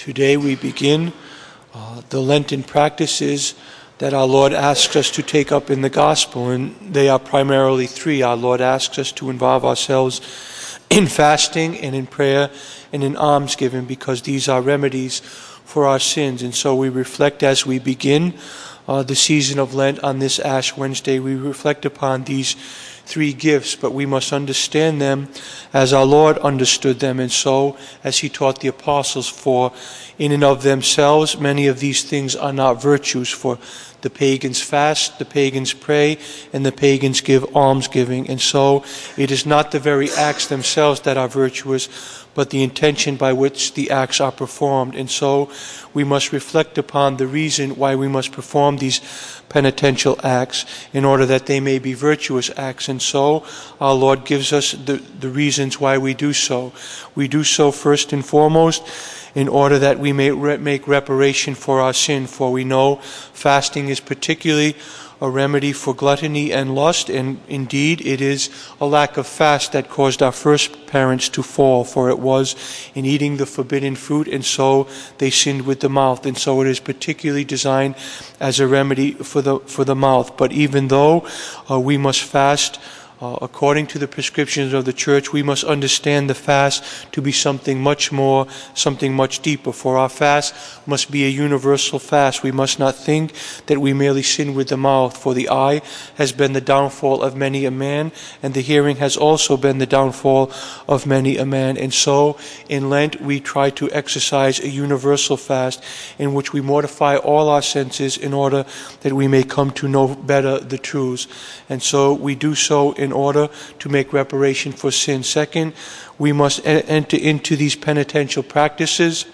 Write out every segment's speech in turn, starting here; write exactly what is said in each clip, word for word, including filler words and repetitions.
Today we begin uh, the Lenten practices that our Lord asks us to take up in the Gospel, and they are primarily three. Our Lord asks us to involve ourselves in fasting and in prayer and in almsgiving, because these are remedies for our sins. And so we reflect as we begin uh, the season of Lent on this Ash Wednesday. We reflect upon these three gifts, but we must understand them as our Lord understood them, and so as he taught the apostles. For in and of themselves many of these things are not virtues, for the pagans fast, the pagans pray, and the pagans give almsgiving. And so it is not the very acts themselves that are virtuous, but the intention by which the acts are performed. And so we must reflect upon the reason why we must perform these penitential acts, in order that they may be virtuous acts. And so our Lord gives us the, the reasons why we do so. We do so first and foremost in order that we may re- make reparation for our sin, for we know fasting is particularly a remedy for gluttony and lust, and indeed it is a lack of fast that caused our first parents to fall, for it was in eating the forbidden fruit, and so they sinned with the mouth. And so it is particularly designed as a remedy for the for the mouth. But even though uh, we must fast Uh, according to the prescriptions of the church, we must understand the fast to be something much more, something much deeper. For our fast must be a universal fast. We must not think that we merely sin with the mouth, for the eye has been the downfall of many a man, and the hearing has also been the downfall of many a man. And so in Lent we try to exercise a universal fast in which we mortify all our senses in order that we may come to know better the truths. And so we do so in order to make reparation for sin. Second, we must e- enter into these penitential practices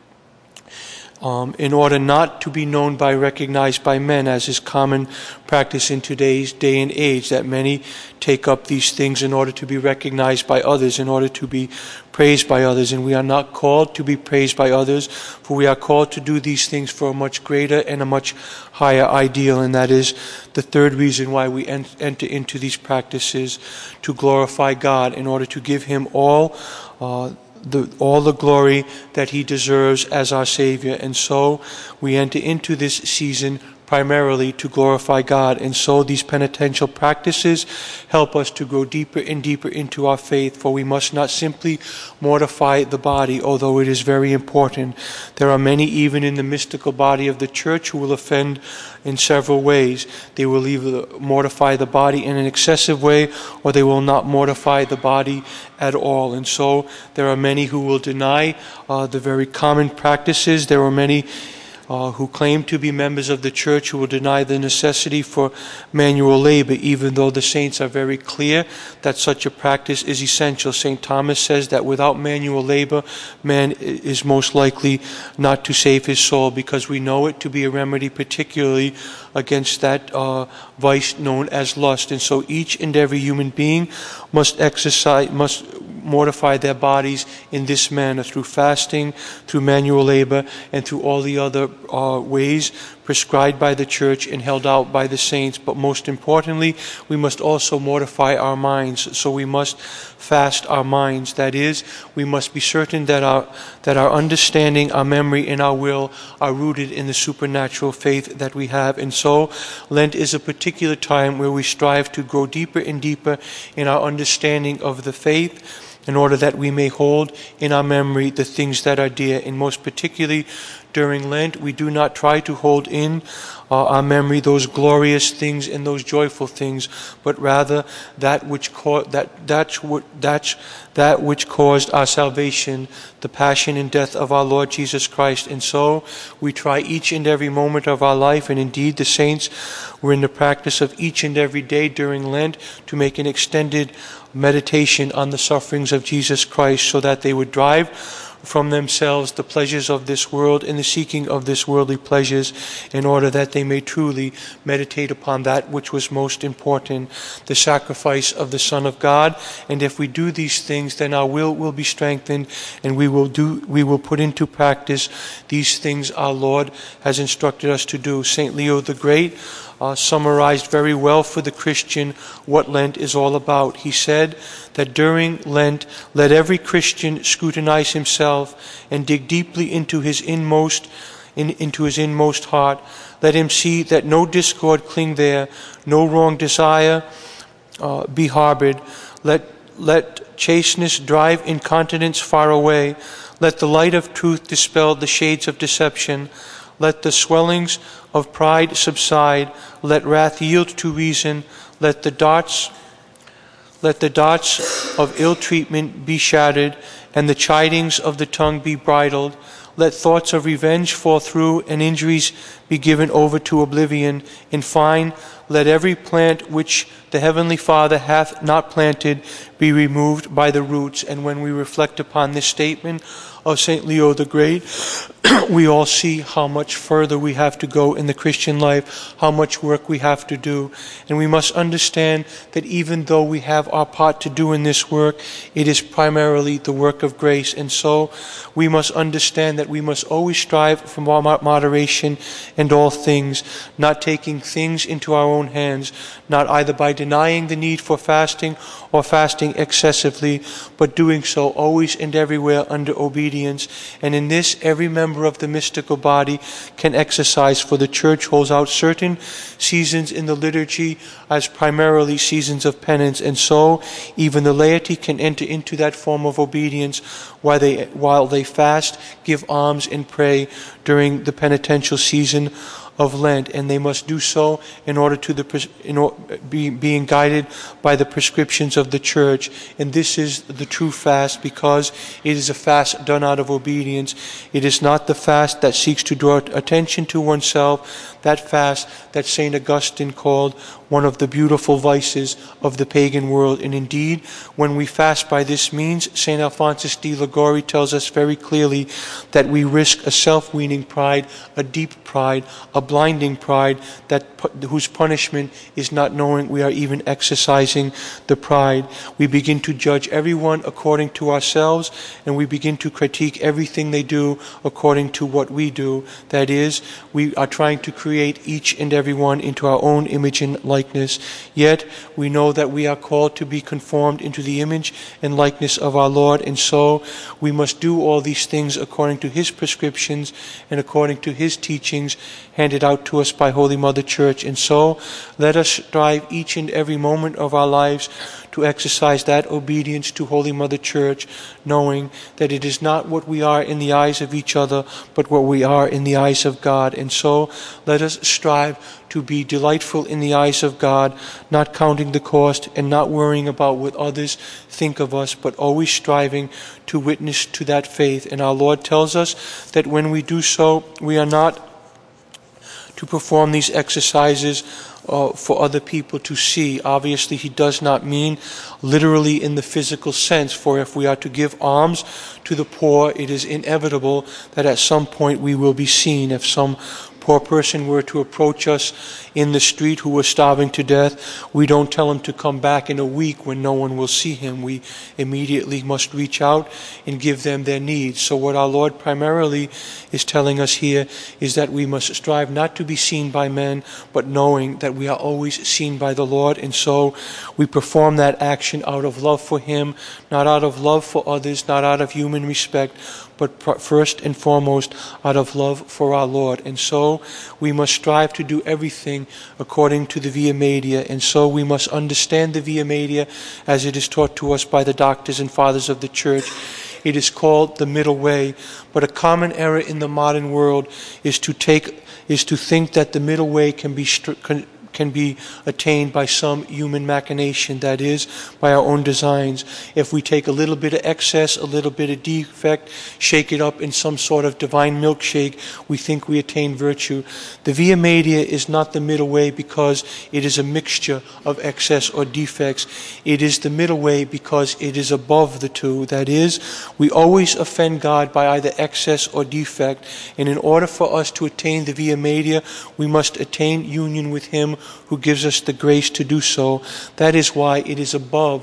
um, in order not to be known by, recognized by men, as is common practice in today's day and age, that many take up these things in order to be recognized by others, in order to be praised by others. And we are not called to be praised by others, for we are called to do these things for a much greater and a much higher ideal. And that is the third reason why we en- enter into these practices, to glorify God, in order to give him all uh, the all the glory that he deserves as our Savior. And so we enter into this season primarily to glorify God. And so these penitential practices help us to grow deeper and deeper into our faith, for we must not simply mortify the body, although it is very important. There are many, even in the mystical body of the church, who will offend in several ways. They will either mortify the body in an excessive way, or they will not mortify the body at all. And so there are many who will deny uh, the very common practices. There are many Uh, who claim to be members of the church who will deny the necessity for manual labor, even though the saints are very clear that such a practice is essential. Saint Thomas says that without manual labor, man is most likely not to save his soul, because we know it to be a remedy particularly against that uh, vice known as lust. And so each and every human being must exercise, must mortify their bodies in this manner, through fasting, through manual labor, and through all the other uh, ways prescribed by the church and held out by the saints. But most importantly, we must also mortify our minds. So we must fast our minds. That is, we must be certain that our that our understanding, our memory, and our will are rooted in the supernatural faith that we have. And so Lent is a particular time where we strive to grow deeper and deeper in our understanding of the faith, in order that we may hold in our memory the things that are dear. And most particularly during Lent, we do not try to hold in uh, our memory those glorious things and those joyful things, but rather that which co- that that's what that's that which caused our salvation, the passion and death of our Lord Jesus Christ. And so we try each and every moment of our life, and indeed the saints were in the practice of each and every day during Lent to make an extended meditation on the sufferings of Jesus Christ, so that they would drive from themselves the pleasures of this world and the seeking of this worldly pleasures, in order that they may truly meditate upon that which was most important, the sacrifice of the Son of God. And if we do these things, then our will will be strengthened, and we will do we will put into practice these things our Lord has instructed us to do. Saint Leo the Great uh, summarized very well for the Christian what Lent is all about. He said that during Lent, let every Christian scrutinize himself and dig deeply into his inmost, in, into his inmost heart. Let him see that no discord cling there, no wrong desire uh, be harbored. Let let chasteness drive incontinence far away. Let the light of truth dispel the shades of deception. Let the swellings of pride subside. Let wrath yield to reason. Let the darts, let the darts of ill treatment be shattered, and the chidings of the tongue be bridled. Let thoughts of revenge fall through, and injuries be given over to oblivion. In fine, let every plant which the Heavenly Father hath not planted be removed by the roots. And when we reflect upon this statement of Saint Leo the Great, we all see how much further we have to go in the Christian life, how much work we have to do. And we must understand that even though we have our part to do in this work, it is primarily the work of grace. And so we must understand that we must always strive for moderation in all things, not taking things into our own hands, not either by denying the need for fasting or fasting excessively, but doing so always and everywhere under obedience. And in this, every member of the mystical body can exercise, for the Church holds out certain seasons in the liturgy as primarily seasons of penance, and so even the laity can enter into that form of obedience while they, while they fast, give alms, and pray during the penitential season of Lent, and they must do so in order to the in order, be, being guided by the prescriptions of the Church. And this is the true fast, because it is a fast done out of obedience. It is not the fast that seeks to draw attention to oneself, that fast that Saint Augustine called one of the beautiful vices of the pagan world. And indeed, when we fast by this means, Saint Alphonsus de Liguori tells us very clearly that we risk a self-weaning pride, a deep pride, a blinding pride, that whose punishment is not knowing we are even exercising the pride. We begin to judge everyone according to ourselves, and we begin to critique everything they do according to what we do. That is, we are trying to create each and every one into our own image and likeness. Yet we know that we are called to be conformed into the image and likeness of our Lord, and so we must do all these things according to His prescriptions and according to His teachings handed out to us by Holy Mother Church. And so let us strive each and every moment of our lives to exercise that obedience to Holy Mother Church, knowing that it is not what we are in the eyes of each other, but what we are in the eyes of God. And so let us strive to be delightful in the eyes of God, not counting the cost and not worrying about what others think of us, but always striving to witness to that faith. And our Lord tells us that when we do so, we are not to perform these exercises uh, for other people to see. Obviously, He does not mean literally in the physical sense, for if we are to give alms to the poor, it is inevitable that at some point we will be seen. If some poor person were to approach us in the street who was starving to death, we don't tell him to come back in a week when no one will see him. We immediately must reach out and give them their needs. So what our Lord primarily is telling us here is that we must strive not to be seen by men, but knowing that we are always seen by the Lord. And so we perform that action out of love for Him, not out of love for others, not out of human respect, but first and foremost out of love for our Lord. And so we must strive to do everything according to the Via Media. And so we must understand the Via Media as it is taught to us by the doctors and fathers of the Church. It is called the middle way. But a common error in the modern world is to take is to think that the middle way can be stri- can, can be attained by some human machination, that is, by our own designs. If we take a little bit of excess, a little bit of defect, shake it up in some sort of divine milkshake, we think we attain virtue. The Via Media is not the middle way because it is a mixture of excess or defects. It is the middle way because it is above the two. That is, we always offend God by either excess or defect, and in order for us to attain the Via Media, we must attain union with Him who gives us the grace to do so. That is why it is above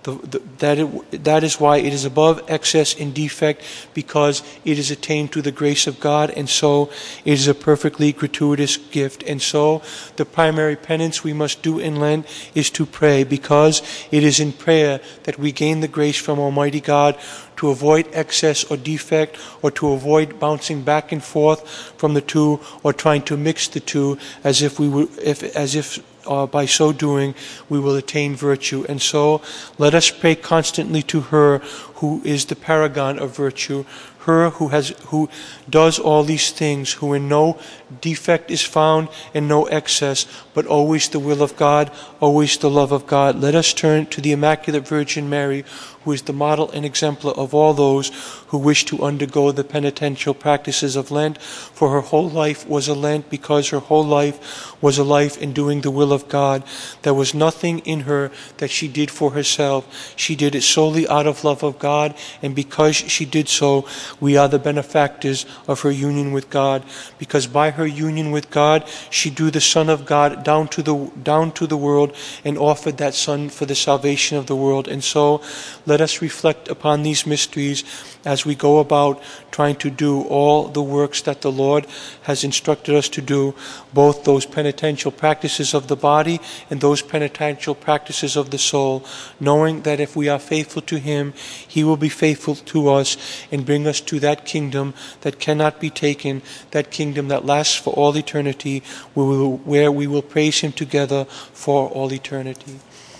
The, the, that, it, that is why it is above excess and defect, because it is attained through the grace of God, and so it is a perfectly gratuitous gift. And so the primary penance we must do in Lent is to pray, because it is in prayer that we gain the grace from Almighty God to avoid excess or defect, or to avoid bouncing back and forth from the two, or trying to mix the two as if we were, if, as if Uh, by so doing, we will attain virtue. And so, let us pray constantly to her who is the paragon of virtue, her who has, who does all these things, who in no defect is found and no excess, but always the will of God, always the love of God. Let us turn to the Immaculate Virgin Mary, who is the model and exemplar of all those who wish to undergo the penitential practices of Lent, for her whole life was a Lent, because her whole life was a life in doing the will of God. There was nothing in her that she did for herself. She did it solely out of love of God, and because she did so, we are the benefactors of her union with God, because by her union with God, she drew the Son of God down to the down to the world and offered that Son for the salvation of the world. And so, let us reflect upon these mysteries as we go about trying to do all the works that the Lord has instructed us to do, both those penitential practices of the body and those penitential practices of the soul, knowing that if we are faithful to Him, He will be faithful to us and bring us to that kingdom that cannot be taken, that kingdom that lasts for all eternity, where we will, where we will praise Him together for all eternity.